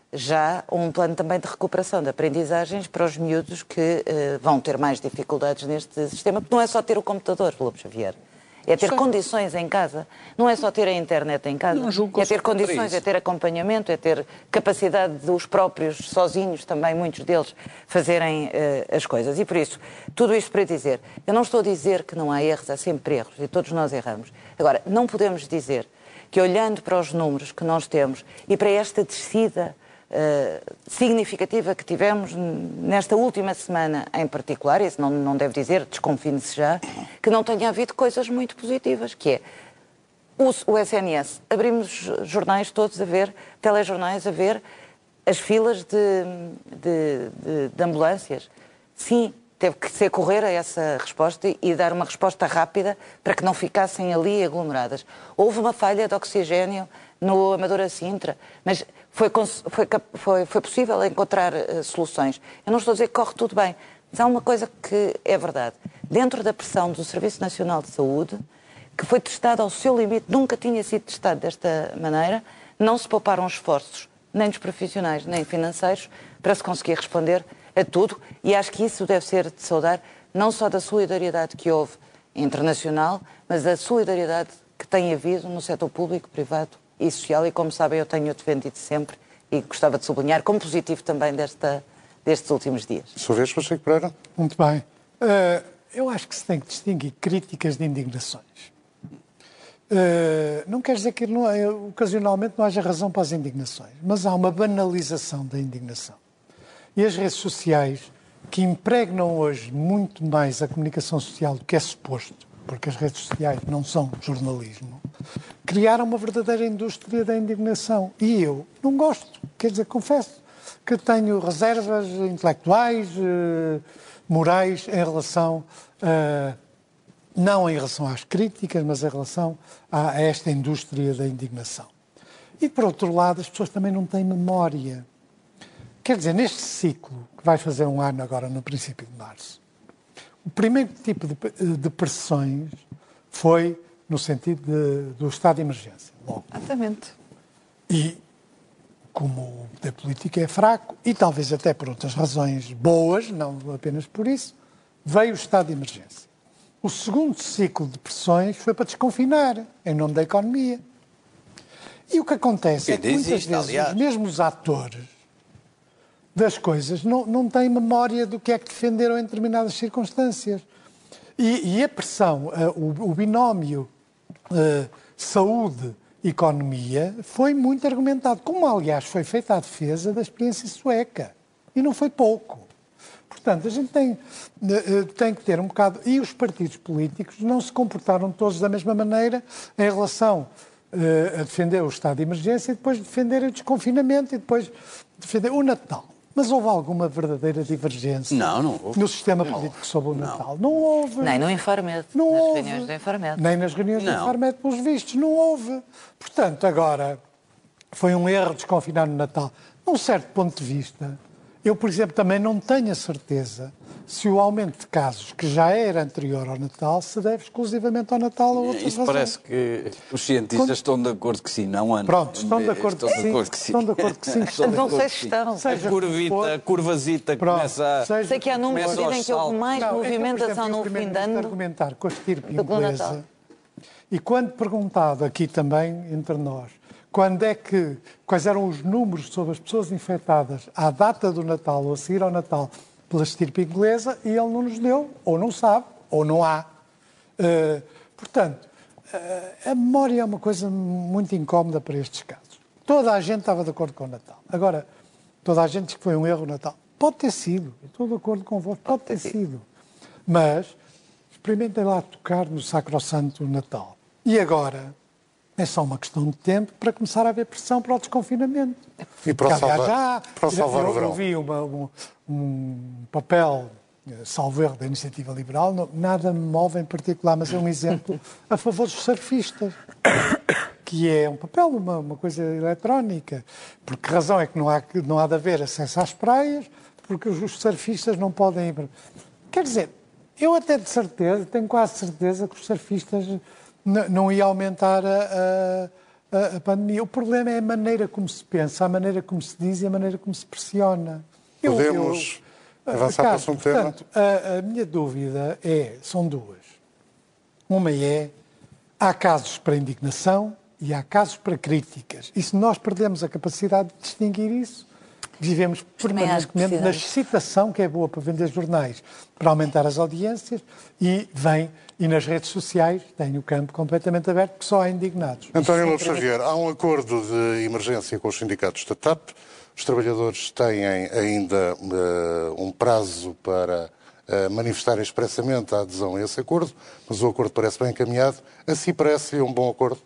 já um plano também de recuperação de aprendizagens para os miúdos que uh, vão ter mais dificuldades neste sistema, porque não é só ter o computador, Lobo Xavier. É ter Sim. condições em casa. Não é só ter a internet em casa. É ter condições, é ter acompanhamento, é ter capacidade dos próprios, sozinhos também, muitos deles, fazerem uh, as coisas. E por isso, tudo isto para dizer, eu não estou a dizer que não há erros, há sempre erros, e todos nós erramos. Agora, não podemos dizer que olhando para os números que nós temos e para esta descida uh, significativa que tivemos nesta última semana em particular, isso não, não deve dizer, desconfine-se já, que não tenha havido coisas muito positivas, que é o, o S N S. Abrimos jornais todos a ver, telejornais a ver as filas de, de, de, de ambulâncias. Sim, teve que ser correr a essa resposta e, e dar uma resposta rápida para que não ficassem ali aglomeradas. Houve uma falha de oxigénio no Amadora Sintra, mas foi, foi, foi, foi possível encontrar uh, soluções. Eu não estou a dizer que corre tudo bem, mas há uma coisa que é verdade. Dentro da pressão do Serviço Nacional de Saúde, que foi testado ao seu limite, nunca tinha sido testado desta maneira, não se pouparam esforços, nem dos profissionais, nem financeiros, para se conseguir responder a tudo, e acho que isso deve ser de saudar, não só da solidariedade que houve internacional, mas da solidariedade que tem havido no setor público, privado e social, e como sabem eu tenho defendido sempre e gostava de sublinhar como positivo também desta, destes últimos dias. Sua vez, Pacheco Pereira. Muito bem. Uh, eu acho que se tem que distinguir críticas de indignações. Uh, não quer dizer que não, ocasionalmente não haja razão para as indignações, mas há uma banalização da indignação. E as redes sociais, que impregnam hoje muito mais a comunicação social do que é suposto, porque as redes sociais não são jornalismo, criaram uma verdadeira indústria da indignação. E eu não gosto. Quer dizer, confesso que tenho reservas intelectuais, eh, morais, em relação, eh, não em relação às críticas, mas em relação a, a esta indústria da indignação. E, por outro lado, as pessoas também não têm memória. Quer dizer, neste ciclo, que vai fazer um ano agora no princípio de março, o primeiro tipo de, de pressões foi no sentido de, do estado de emergência. Logo. Exatamente. E, como o poder político é fraco, e talvez até por outras razões boas, não apenas por isso, veio o estado de emergência. O segundo ciclo de pressões foi para desconfinar, em nome da economia. E o que acontece é que muitas existe, vezes aliás. os mesmos atores das coisas não, não têm memória do que é que defenderam em determinadas circunstâncias. E, e a pressão, uh, o, o binómio uh, saúde-economia foi muito argumentado, como aliás foi feita a defesa da experiência sueca. E não foi pouco. Portanto, a gente tem, uh, tem que ter um bocado... E os partidos políticos não se comportaram todos da mesma maneira em relação uh, a defender o estado de emergência e depois defender o desconfinamento e depois defender o Natal. Mas houve alguma verdadeira divergência não, não houve. no sistema político sobre o Natal? Não, não houve. Nem no Infarmed, não nas houve. reuniões do Infarmed. Nem nas reuniões não. do Infarmed, pelos vistos, não houve. Portanto, agora, foi um erro desconfinar no Natal. Num certo ponto de vista, eu, por exemplo, também não tenho a certeza se o aumento de casos, que já era anterior ao Natal, se deve exclusivamente ao Natal ou a outras Isso razões. parece que os cientistas Quando... estão de acordo que sim, não Ana. Pronto, estão de acordo, estão que, de sim, acordo que sim. Estão de acordo que sim. Estão de Não acordo sei que se sim. estão. Seja A curvita, for... a curvazita Pronto, começa a... seja... Sei que há números que Começa dizem que houve aos mais Não, movimentação então, no por fim exemplo, de o ano argumentar com a estirpe do que no Natal. inglesa, e quando perguntado aqui também entre nós, quando é que, quais eram os números sobre as pessoas infectadas à data do Natal ou a seguir ao Natal pela estirpe inglesa, e ele não nos deu, ou não sabe, ou não há. Uh, portanto, uh, a memória é uma coisa muito incómoda para estes casos. Toda a gente estava de acordo com o Natal. Agora, toda a gente diz que foi um erro o Natal. Pode ter sido, estou de acordo convosco, pode ter sido. Mas experimentem lá tocar no sacrossanto Natal. E agora é só uma questão de tempo para começar a haver pressão para o desconfinamento. E para o Porque, aliás, salvar, já, para o salvar eu, o verão. Eu vi uma, um, um papel, salvo erro, da Iniciativa Liberal, não, nada me move em particular, mas é um exemplo a favor dos surfistas, que é um papel, uma, uma coisa eletrónica. Por que razão é que não há, não há de haver acesso às praias? Porque os surfistas não podem ir. Quer dizer, eu até de certeza, tenho quase certeza que os surfistas n- não iam aumentar a, a, a pandemia. O problema é a maneira como se pensa, a maneira como se diz e a maneira como se pressiona. Eu- Podemos eu- avançar Carlos, para o segundo tema? portanto, a, a minha dúvida é, são duas. Uma é, há casos para indignação e há casos para críticas. E se nós perdemos a capacidade de distinguir isso, vivemos também acho que permanentemente na precisamos. excitação, que é boa para vender jornais, para aumentar as audiências, e vem, e nas redes sociais, tem o campo completamente aberto, porque só há indignados. António Lopes Xavier, há um acordo de emergência com os sindicatos da T A P. Os trabalhadores têm ainda uh, um prazo para uh, manifestarem expressamente a adesão a esse acordo, mas o acordo parece bem encaminhado. Assim parece-lhe um bom acordo?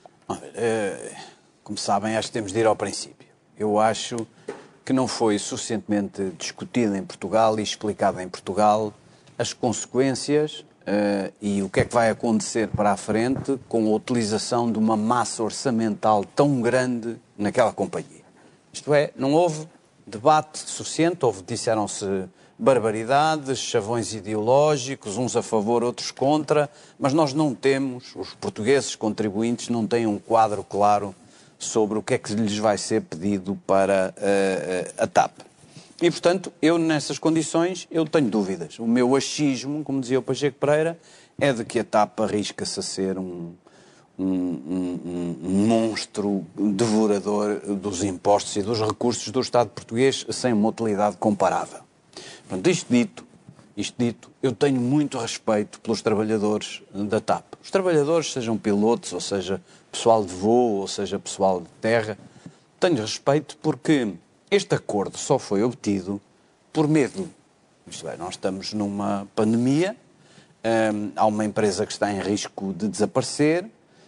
Como sabem, acho que temos de ir ao princípio. Eu acho que não foi suficientemente discutido em Portugal e explicado em Portugal as consequências uh, e o que é que vai acontecer para a frente com a utilização de uma massa orçamental tão grande naquela companhia. Isto é, não houve debate suficiente, houve, disseram-se barbaridades, chavões ideológicos, uns a favor, outros contra, mas nós não temos, os portugueses contribuintes não têm um quadro claro sobre o que é que lhes vai ser pedido para uh, a T A P. E, portanto, eu nessas condições, eu tenho dúvidas. O meu achismo, como dizia o Pacheco Pereira, é de que a T A P arrisca-se a ser um, um, um, um monstro devorador dos impostos e dos recursos do Estado português sem uma utilidade comparável. Portanto, isto dito, isto dito, eu tenho muito respeito pelos trabalhadores da T A P. Os trabalhadores, sejam pilotos, ou seja, pessoal de voo, ou seja, pessoal de terra, tenho respeito porque este acordo só foi obtido por medo. Isto é, nós estamos numa pandemia, hum, há uma empresa que está em risco de desaparecer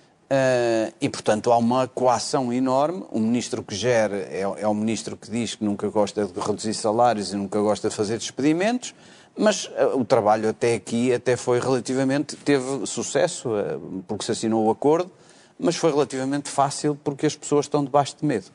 hum, e, portanto, há uma coação enorme. O ministro que gera é, é o ministro que diz que nunca gosta de reduzir salários e nunca gosta de fazer despedimentos, mas uh, o trabalho até aqui até foi relativamente, teve sucesso, uh, porque se assinou o acordo, mas foi relativamente fácil porque as pessoas estão debaixo de medo.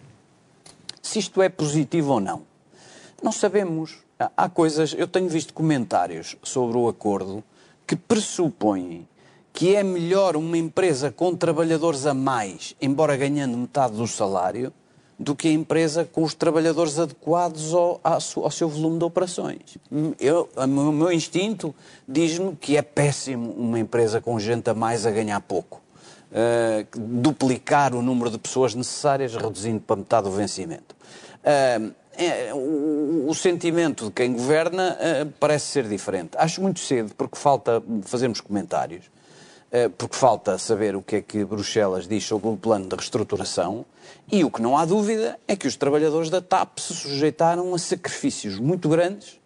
Se isto é positivo ou não, não sabemos. Há coisas, eu tenho visto comentários sobre o acordo que pressupõem que é melhor uma empresa com trabalhadores a mais, embora ganhando metade do salário, do que a empresa com os trabalhadores adequados ao, ao seu volume de operações. Eu, o meu instinto diz-me que é péssimo uma empresa com gente a mais a ganhar pouco. Uh, duplicar o número de pessoas necessárias, reduzindo para metade o vencimento. Uh, é, o, o sentimento de quem governa uh, parece ser diferente. Acho muito cedo, porque falta fazermos comentários, uh, porque falta saber o que é que Bruxelas diz sobre o plano de reestruturação, e o que não há dúvida é que os trabalhadores da T A P se sujeitaram a sacrifícios muito grandes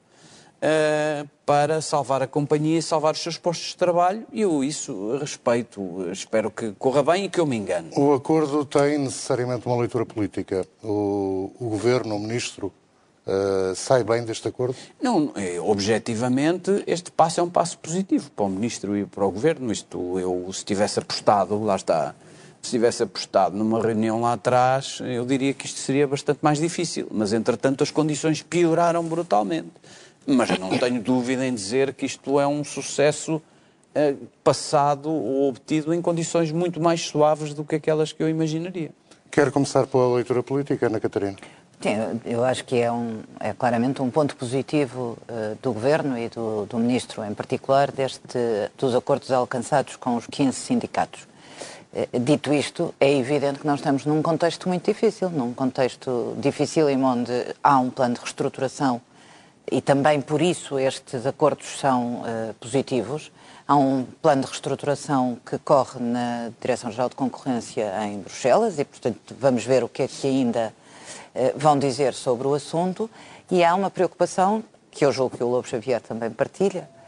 Uh, para salvar a companhia e salvar os seus postos de trabalho, e eu isso respeito, espero que corra bem e que eu me engane. O acordo tem necessariamente uma leitura política. O, o Governo, o Ministro, uh, sai bem deste acordo? Não, é, objetivamente, este passo é um passo positivo para o Ministro e para o Governo. Isto, eu, se tivesse apostado, lá está, se tivesse apostado numa reunião lá atrás, eu diria que isto seria bastante mais difícil, mas entretanto as condições pioraram brutalmente. Mas não tenho dúvida em dizer que isto é um sucesso eh, passado ou obtido em condições muito mais suaves do que aquelas que eu imaginaria. Quer começar pela leitura política, Ana Catarina? Sim, eu acho que é, um, é claramente um ponto positivo uh, do Governo e do, do Ministro em particular deste, dos acordos alcançados com os quinze sindicatos. Uh, dito isto, é evidente que nós estamos num contexto muito difícil, num contexto dificílimo onde há um plano de reestruturação e também por isso estes acordos são uh, positivos. Há um plano de reestruturação que corre na Direção-Geral de Concorrência em Bruxelas e, portanto, vamos ver o que é que ainda uh, vão dizer sobre o assunto. E há uma preocupação, que eu julgo que o Lopes Xavier também partilha,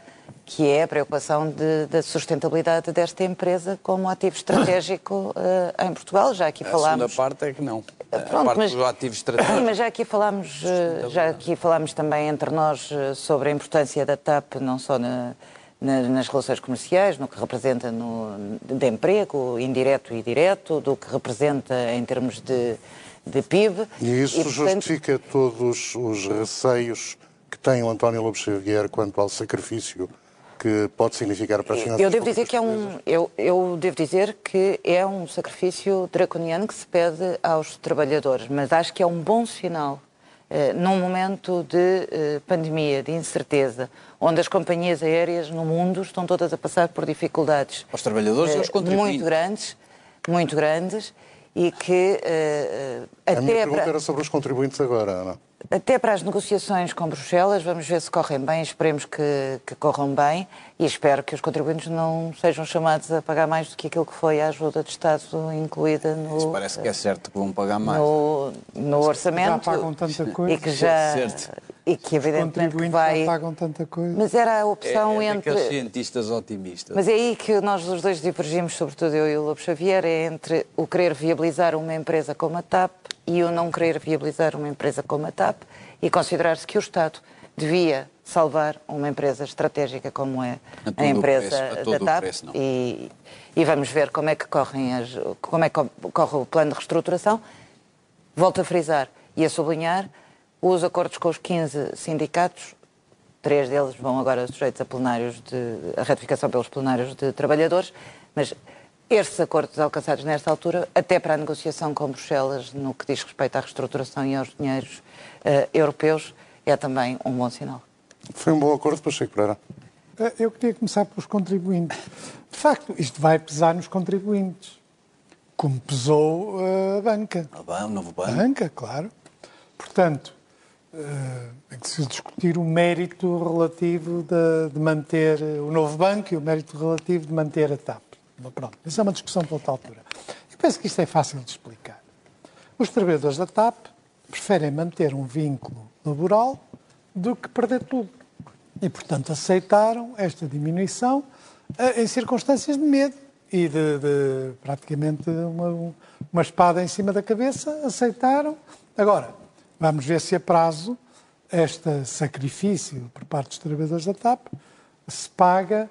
que é a preocupação de, da sustentabilidade desta empresa como ativo estratégico uh, em Portugal. Já aqui falámos... A segunda parte é que não. Pronto, a parte mas, do ativo estratégico. Mas já aqui falámos, uh, já aqui falámos também entre nós uh, sobre a importância da T A P, não só na, na, nas relações comerciais, no que representa no, de emprego, indireto e direto, do que representa em termos de, de P I B. E isso e, portanto, justifica todos os receios que tem o António Lobo Xavier quanto ao sacrifício que pode significar para as finanças. Eu devo dizer que é um, eu, eu devo dizer que é um sacrifício draconiano que se pede aos trabalhadores, mas acho que é um bom sinal eh, num momento de eh, pandemia, de incerteza, onde as companhias aéreas no mundo estão todas a passar por dificuldades. Aos trabalhadores eh, e aos contribuintes. Muito grandes, muito grandes, e que eh, A até minha pergunta para... era sobre os contribuintes agora, Ana. Até para as negociações com Bruxelas, vamos ver se correm bem, esperemos que, que corram bem e espero que os contribuintes não sejam chamados a pagar mais do que aquilo que foi a ajuda de Estado incluída no... Isso parece que é certo que vão pagar mais. No, no orçamento. Já pagam tanta coisa. E que já... Certo. E que evidentemente que contribuintes vai... já pagam tanta coisa. Mas era a opção é, é entre... daqueles cientistas otimistas. Mas é aí que nós os dois divergimos, sobretudo eu e o Lobo Xavier, é entre o querer viabilizar uma empresa como a T A P e o não querer viabilizar uma empresa como a T A P e considerar-se que o Estado devia salvar uma empresa estratégica como é a, a empresa preço, a da T A P. Preço, e, e vamos ver como é que correm as, como é que corre o plano de reestruturação. Volto a frisar e a sublinhar os acordos com os quinze sindicatos, três deles vão agora sujeitos a plenários de a ratificação pelos plenários de trabalhadores, mas estes acordos alcançados nesta altura, até para a negociação com Bruxelas, no que diz respeito à reestruturação e aos dinheiros uh, europeus, é também um bom sinal. Foi um bom acordo, Pacheco Pereira. Eu queria começar pelos contribuintes. De facto, isto vai pesar nos contribuintes, como pesou a banca. O novo banco. A banca, claro. Portanto, é que se discutir o mérito relativo de, de manter o novo banco e o mérito relativo de manter a T A P. Pronto, isso é uma discussão para outra altura. Eu penso que isto é fácil de explicar. Os trabalhadores da T A P preferem manter um vínculo laboral do que perder tudo. E, portanto, aceitaram esta diminuição em circunstâncias de medo e de, de praticamente uma, uma espada em cima da cabeça, aceitaram. Agora, vamos ver se a prazo este sacrifício por parte dos trabalhadores da T A P se paga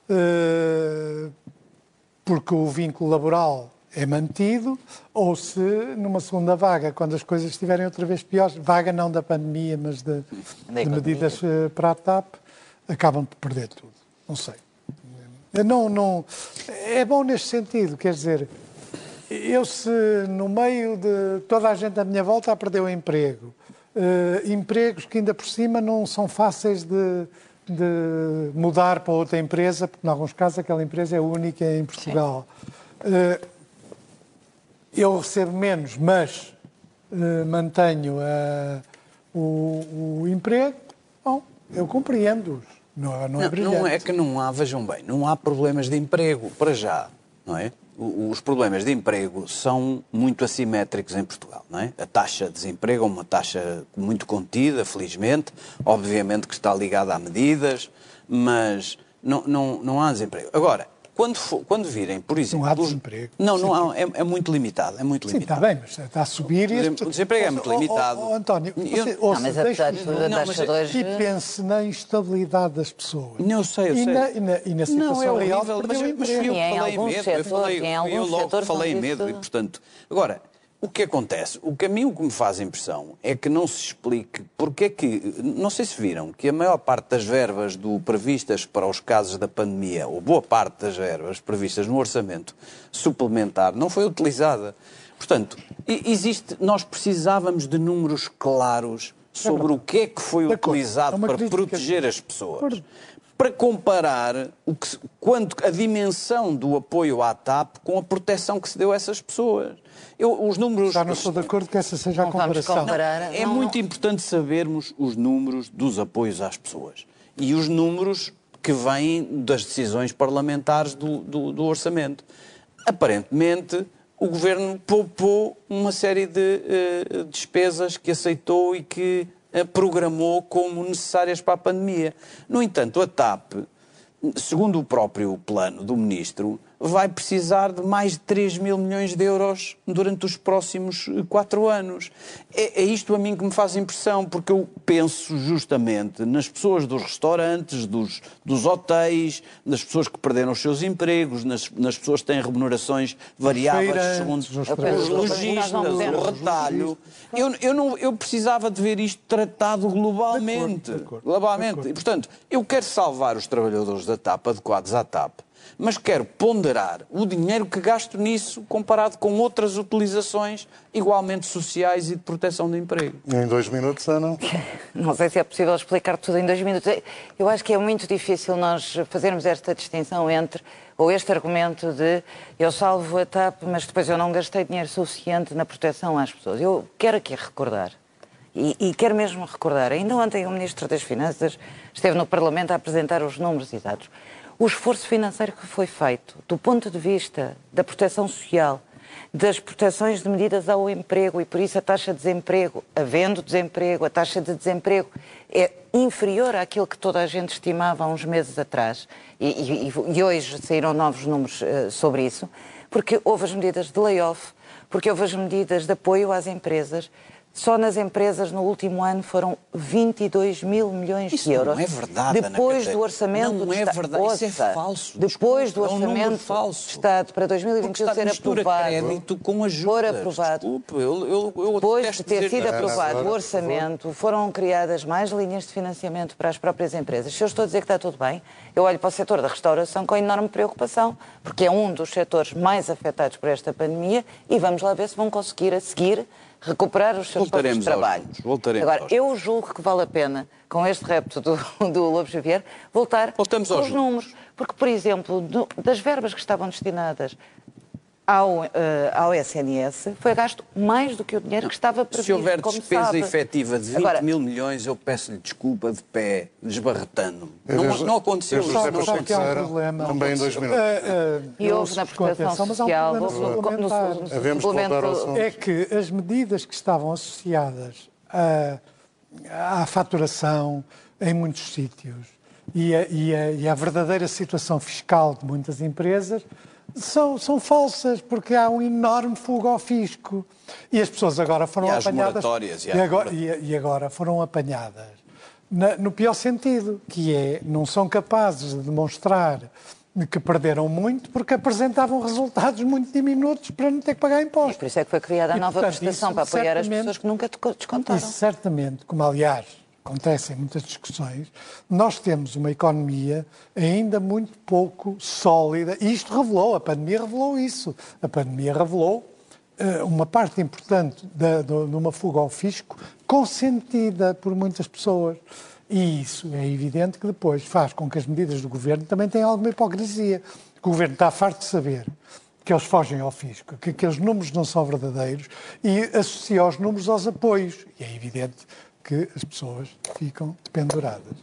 uh, porque o vínculo laboral é mantido ou se numa segunda vaga, quando as coisas estiverem outra vez piores, vaga não da pandemia, mas de, de medidas uh, para a T A P, acabam por perder tudo. Não sei. Não, não, é bom neste sentido, quer dizer, eu se no meio de toda a gente à minha volta perdeu o emprego, uh, empregos que ainda por cima não são fáceis de, de mudar para outra empresa, porque em alguns casos aquela empresa é única em Portugal. Uh, eu recebo menos, mas uh, mantenho uh, o, o emprego. Bom, eu compreendo-os. Não, não, é não, não é que não há, vejam bem, não há problemas de emprego, para já, não é? Os problemas de emprego são muito assimétricos em Portugal, não é? A taxa de desemprego é uma taxa muito contida, felizmente, obviamente que está ligada a medidas, mas não, não, não há desemprego. Agora, quando, for, quando virem, por exemplo... Não há desemprego. Não, não há, é, é muito limitado, é muito Sim, limitado. está bem, mas está a subir e... O desemprego é muito limitado. Oh, oh, António, eu, você, ouça, não, mas deixe, apesar de não, mas, hoje... e pense na instabilidade das pessoas. Não, eu sei, eu e sei. Na, e, na, e na situação não, é real horrível, de mas, perder o eu, mas emprego. eu E em falei em alguns medo, eu setores, falei, em eu alguns logo setores falei em não medo, disse- e portanto... Agora, o que acontece? O que a mim o que me faz impressão é que não se explique porque é que, não sei se viram, que a maior parte das verbas do, previstas para os casos da pandemia, ou boa parte das verbas previstas no orçamento suplementar, não foi utilizada. Portanto, existe, nós precisávamos de números claros sobre o que é que foi utilizado para proteger as pessoas. Para comparar o que, quanto, a dimensão do apoio à T A P com a proteção que se deu a essas pessoas. Eu, os números... Já não estou de acordo que essa seja a Não vamos comparação. comparar. É Não, muito não. importante sabermos os números dos apoios às pessoas e os números que vêm das decisões parlamentares do, do, do orçamento. Aparentemente, o Governo poupou uma série de uh, despesas que aceitou e que uh, programou como necessárias para a pandemia. No entanto, a T A P segundo o próprio plano do Ministro, vai precisar de mais de três mil milhões de euros durante os próximos quatro anos. É, é isto a mim que me faz impressão, porque eu penso justamente nas pessoas dos restaurantes, dos, dos hotéis, nas pessoas que perderam os seus empregos, nas, nas pessoas que têm remunerações variáveis, segundo os lojistas, o retalho. Eu, eu, não, eu precisava de ver isto tratado globalmente. De acordo, de acordo, globalmente. De acordo. E, portanto, eu quero salvar os trabalhadores da TAP, adequados à TAP, mas quero ponderar o dinheiro que gasto nisso comparado com outras utilizações igualmente sociais e de proteção de emprego. Em dois minutos, Ana? Não sei se é possível explicar tudo em dois minutos. Eu acho que é muito difícil nós fazermos esta distinção entre, ou este argumento de eu salvo a TAP, mas depois eu não gastei dinheiro suficiente na proteção às pessoas. Eu quero aqui recordar, e, e quero mesmo recordar, ainda ontem o Ministro das Finanças esteve no Parlamento a apresentar os números exatos. O esforço financeiro que foi feito, do ponto de vista da proteção social, das proteções de medidas ao emprego, e por isso a taxa de desemprego, havendo desemprego, a taxa de desemprego é inferior àquilo que toda a gente estimava há uns meses atrás, e, e, e hoje saíram novos números uh, sobre isso, porque houve as medidas de layoff, porque houve as medidas de apoio às empresas. Só nas empresas, no último ano, foram vinte e dois mil milhões isso de euros. Não é verdade, depois do orçamento não é verdade, isso é falso. Depois do Desculpa, orçamento é um do falso. Estado para dois mil e vinte e um ser aprovado, crédito com ajuda. for aprovado, Desculpa, eu, eu, eu depois de ter sido aprovado agora, o orçamento, foram criadas mais linhas de financiamento para as próprias empresas. Se eu estou a dizer que está tudo bem, eu olho para o setor da restauração com enorme preocupação, porque é um dos setores mais afetados por esta pandemia, e vamos lá ver se vão conseguir a seguir recuperar os seus postos de trabalho. Agora, eu julgo que vale a pena, com este repto do, do Lobo Xavier, voltar Voltamos aos aos números. Porque, por exemplo, do, das verbas que estavam destinadas ao, uh, ao S N S, foi gasto mais do que o dinheiro que estava previsto. Se houver como despesa sabe. efetiva de vinte Agora, mil milhões, eu peço-lhe desculpa de pé, desbarretando-me. Eu Não, vejo- não aconteceu eu isso. vejo- Não José Sabe que há um aconteceu. problema. Também em dois minutos. Uh, uh, E eu houve na ouço com proteção atenção, mas há um social, problema houve no, no, suplementar. no, no Havemos de suplemento... voltar ao assunto. É que as medidas que estavam associadas a, à faturação em muitos sítios e a, e, a, e a verdadeira situação fiscal de muitas empresas são, são falsas, porque há um enorme fuga ao fisco. E as pessoas agora foram E às apanhadas. moratórias, e E às agora, e, e agora foram apanhadas na, no pior sentido, que é não são capazes de demonstrar que perderam muito porque apresentavam resultados muito diminutos para não ter que pagar impostos. E por isso é que foi criada a E, nova portanto, prestação isso para apoiar as certamente- pessoas que nunca descontaram. Isso certamente, como aliás acontece em muitas discussões, nós temos uma economia ainda muito pouco sólida, e isto revelou, a pandemia revelou isso. A pandemia revelou uh, uma parte importante da, do, de uma fuga ao fisco consentida por muitas pessoas. E isso é evidente que depois faz com que as medidas do governo também tenham alguma hipocrisia. O governo está farto de saber que eles fogem ao fisco, que aqueles números não são verdadeiros e associa os números aos apoios. E é evidente que as pessoas ficam dependuradas.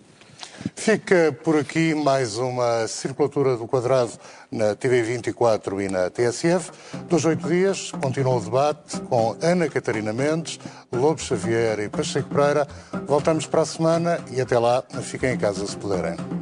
Fica por aqui mais uma circulatura do quadrado na T V vinte e quatro e na T S F. Dos oito dias, continua o debate com Ana Catarina Mendes, Lobo Xavier e Pacheco Pereira. Voltamos para a semana e até lá, fiquem em casa se puderem.